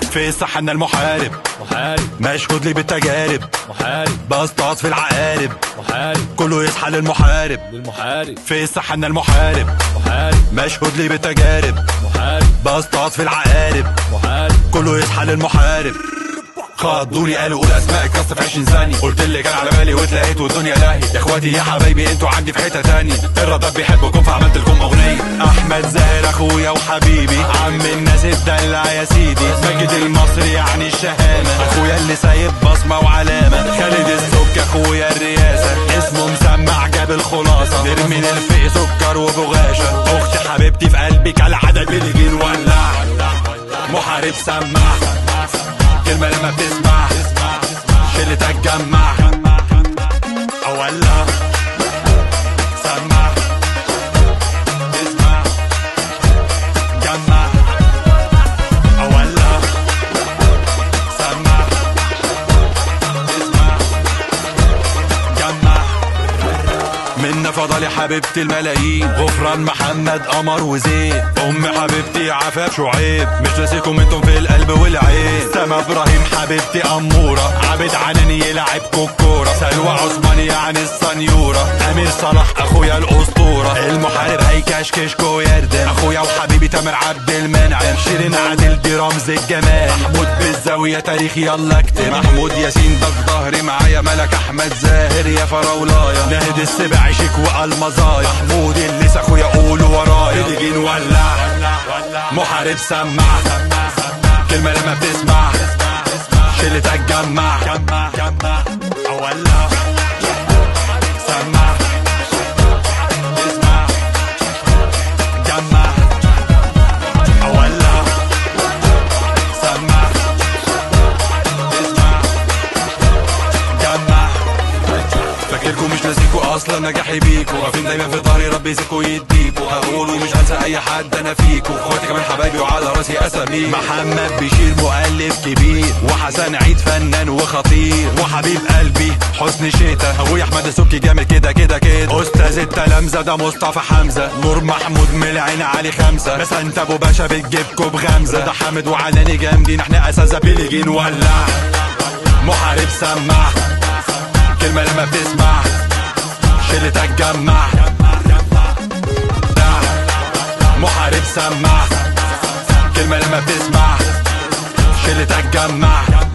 في السحنة المحارب مشهود لي بالتجارب بصطاد في العقارب كله يصحى للمحارب في السحنة المحارب مشهود لي بالتجارب بصطاد في العقارب كله يصحى للمحارب. خضوني قالوا قول اسماء الكاست في 20 ثانية، قلت اللي كان على بالي واتلقيت والدنيا لاهي. يا اخواتي يا حبايبي انتوا عندي في حتة تانية، الرادار بيحبكم فعملت لكم اغنية. احمد زاهر اخويا وحبيبي، عم الناس اتدلع يا سيدي. ماجد المصري يعني الشهامة، اخويا اللي سايب بصمة وعلامة. خالد السك اخويا الرئاسة، اسمه مسمع جاب الخلاصة. نرمين الفقي سكر وبغاشة، اختي حبيبتي في قلبي كالعادة بنيجي نولع. محارب سمع كلمة لما بتسمع شلة تتجمع أولع سمع اسمع جمع أولع سمع اسمع جمع. منا فضل يا حبيبتي الملايين، غفران محمد قمر وزين. أم حبيبتي عفاف شعيب، مش ناسيكم انتم في القلب والعين. سما ابراهيم حبيبتي اموره، عابد عناني يلعب كوكوره. سلوى عثمان يعني السنيوره، امير صلاح اخويا الاسطوره. المحارب هيكشكشكو يردم، اخويا وحبيبي تامر عبد المنعم. شيرين عادل دي رمز الجمال، محمود بالزاويه تاريخ يلا اكتب. محمود ياسين ده في ظهري معايا، ملك احمد زاهر يا فراولايا. ناهد السبع شيك والمزايا، محمود اللي اخويا قولوا ورايا. بنيجي نولع محارب سمع كلمة لما بتسمع شلة تتجمع أولع سمع اسمع جمع أولع سمع اسمع جمع. فاكركم مش ناسيكوا اصلا نجاحي بيكوا، واقفين دايما في ظهري ربي يزيكوا يديكوا. هقول ومش هنسى اي حد انا فيكوا، اخواتي كمان حبايبي وعلى راسي اسامي. محمد بشير مؤلف كبير، وحسن عيد فنان وخطير، وحبيب قلبي حسن شيتا. ابويا احمد السبكي جامد كده كده كده. استاذ التلامذة ده مصطفى حمزة، نور محمود من العين علي خمسة. بس انت ابو باشا بتجيبكوا بغمزة. رضا حامد وعلاني جامدين، احنا اساتذة بنيجي نولع. محارب سمع كلمة لما بتسمع شلة تتجمع. محارب سمع كلمة لما بتسمع شلة تتجمع.